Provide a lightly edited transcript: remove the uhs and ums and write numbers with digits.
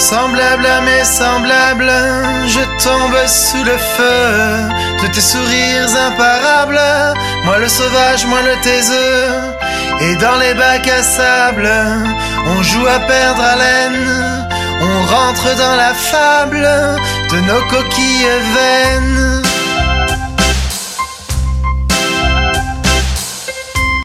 Semblable à mes semblables, je tombe sous le feu de tes sourires imparables. Moi le sauvage, moi le taiseux. Et dans les bacs à sable, on joue à perdre haleine. On rentre dans la fable de nos coquilles vaines.